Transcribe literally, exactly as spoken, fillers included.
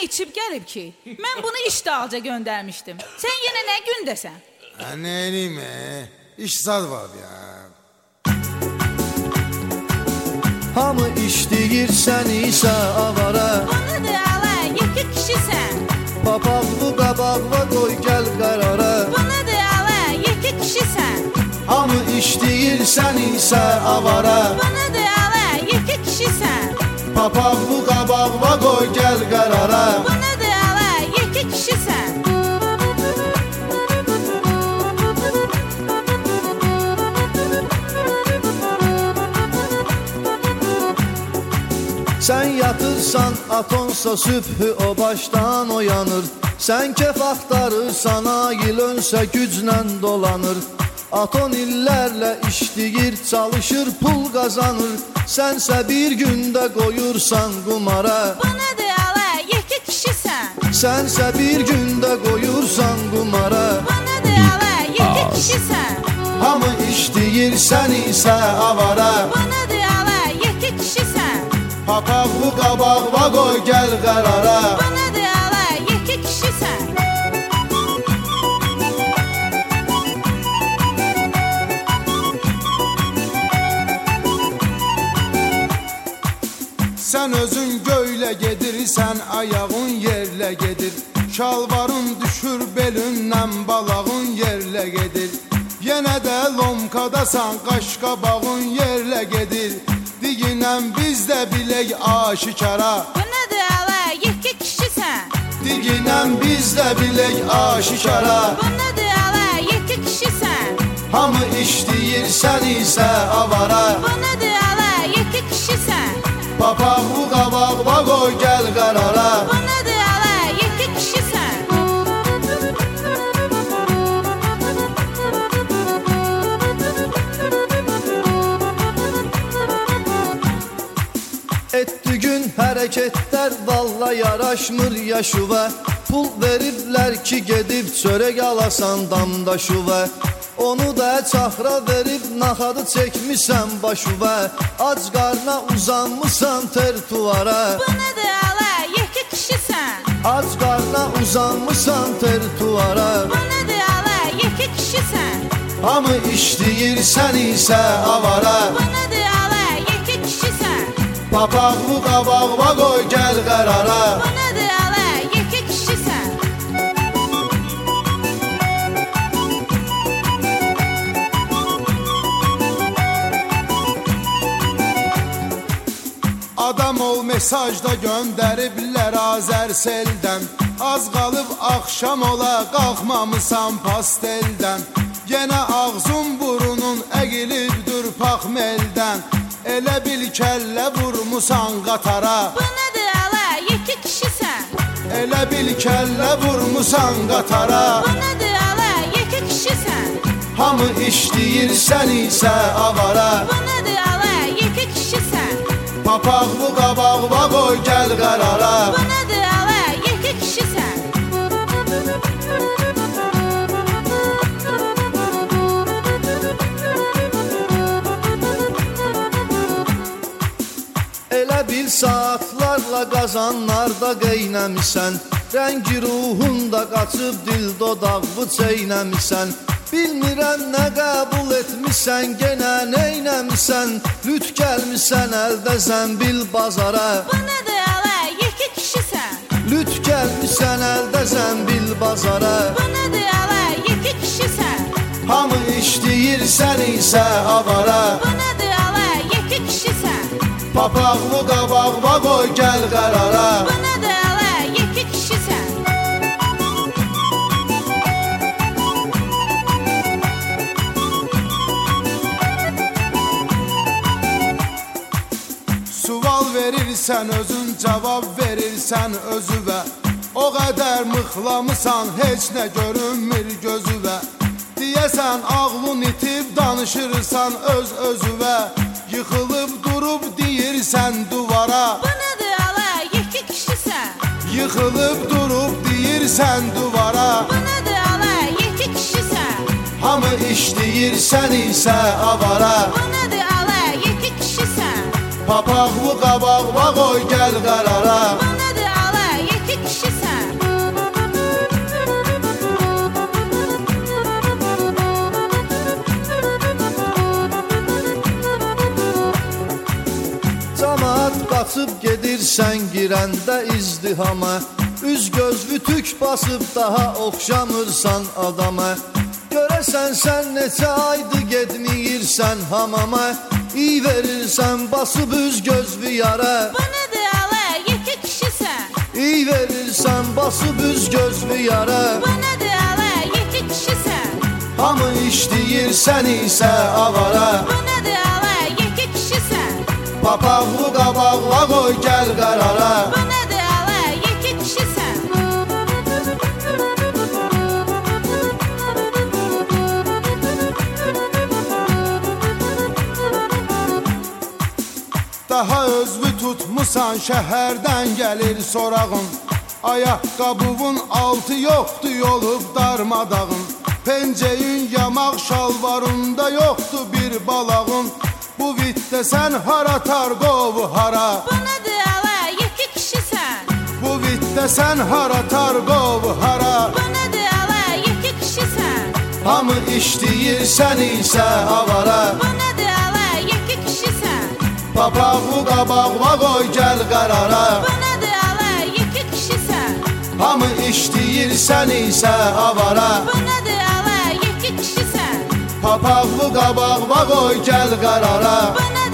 içib gəlib ki, mən bunu iş dalca göndərmişdim. Sən yenə nə gündəsən? Nə eləyim, iş zad var ya. Hamı işləyirsən isə avara. Onu da ala, yekə kişisən. Papaqlı qabaqla qoy gəl qərara. Bunu da ala, yekə kişisən. Hamı işləyirsən isə avara. Bunu da ala, yekə kişisən. Papaqlı qabaqla qoy gəl qərara. Bunu da ala, yekə kişisən. Sən yatırsan atonsa sübhü o başdan oyanır. Sən kef axtarırsan ayıl önsə güclə dolanır. Aton illərlə işləyir, çalışır, pul qazanır. Sənsə bir gündə qoyursan qumara. Bunu da ala, yekə kişisən. Sənsə bir gündə qoyursan qumara. Bunu da ala, yekə kişisən. Hamı işləyirsən isə avara. Bunu da ala, yekə kişisən. Papaqlı qabaqla qoy gəl qərara. Bunu da ala, yekə kişisən. Sən özün göylə gedirsən, ayağın yerlə gedir. Şalvarın düşür belindən, balağın yerlə gedir. Yenə də lomkadasan, qaşqabağın yerlə gedir. Diginən biz də bilək aşikara. Bunu da ala, yekə kişisən. Diginən biz də bilək aşikara. Bunu da ala, yekə kişisən. Hamı işləyirsən isə avara. Bunu da ala, yekə kişisən. Papaqlı qabaqla qoy gəl qərara. Bunu da ala, yekə kişisən. Etdi gün hərəkətlər valla yaraşmır yaşıva. Pul veriblər ki gedib çörək alasan damda şüvə. Onu da çaxra verib naxadı çəkmisən başıva. Ac qarna uzanmısan ter tuvara. Bunu da ala, yekə kişisən. Ac qarna uzanmısan ter tuvara. Bunu da ala, yekə kişisən. Hamı işləyirsən isə avara. Bunu da ala, yekə kişisən. Papaqlı qabaqla qoy gəl qərara. Bunu da ala, yekə kişisən. Adam ol mesajda göndəriblər Azərseldən. Az qalıb axşam ola, qalxmamısan pasteldən. Yenə ağzın burunun əqilibdir paxmeldən. Elə bil kəllə vurmusan qatara. Bunu da ala, yekə kişisən. Elə bil kəllə vurmusan qatara. Bunu da ala, yekə kişisən. Hamı işləyirsən isə avara. Bunu da ala, yekə kişisən. Papaqlı qabaqla qoy gəl qərara. Bunu da ala, yekə kişisən. Elə bil saatlarla qazanlarda qeynəmisən. Rəngi ruhunda qaçıb dil dodaqlı çeynəmisən. Bilmirəm nə qəbul etmisən, genə neynəmisən. Lüt gəlmisən əldə zəmbil bazara. Bunu da ala, yekə kişisən. Lüt gəlmisən əldə zəmbil bazara. Bunu da ala, yekə kişisən. Hamı işləyirsən isə avara. Bunu da ala, yekə kişisən. Papaqlı qabaqla qoy gəl qərara. Bunu da ala, yekə kişisən. Sual verirsən özün, cavab verirsən özüvə. O qədər mıxlamısan, heç nə görünmür gözüvə. Deyəsən ağlın itib danışırsan öz özüvə. Yıxılıb durub deyirsən duvara. Bunu da ala, yekə kişisən. Yıxılıb durub deyirsən duvara. Bunu da ala, yekə kişisən. Hamı işləyirsən isə avara. Bunu da ala, yekə kişisən. Papaqlı qabaqla qoy gəl qərara. Bunu da ala, yekə kişisən. qaçıb gedirsən girəndə izdihama Üz göz vütük basıb daha oxşamırsan adama Görəsən sən neçə aydı getməyirsən hamama İy verirsən basıb üz göz viyara Bu nədir ələ, yekə kişisən? İy verirsən basıb üz göz viyara Bu nədir ələ, yekə kişisən? Hamı işləyir sən isə avara Bu nədir ələ, yekə kişisən? Papaqlı qabaqla qoy gəl qərara Bu nədir ələ, yekə kişisən? Daha özlü tutmusan şəhərdən gəlir sorağın Ayaqqabının altı yoxdur yolub darmadağın Penceyin yamaq şalvarında yoxdur bir balağın Bu vitdə sən hara tarqov hara Bu nədir ələ, yekə kişisən? Bu vitdə sən hara tarqov hara Bu nədir ələ, yekə kişisən? Hamı işləyir sən isə avara Bu nədir ələ, yekə kişisən? Papaqlı qabaqla qoy gəl qərara Bu nədir ələ, yekə kişisən? Hamı işləyir sən isə avara Bu nədir ələ, yekə kişisən? Papaqlı qabaqla qoy gəl qərara Bu nədir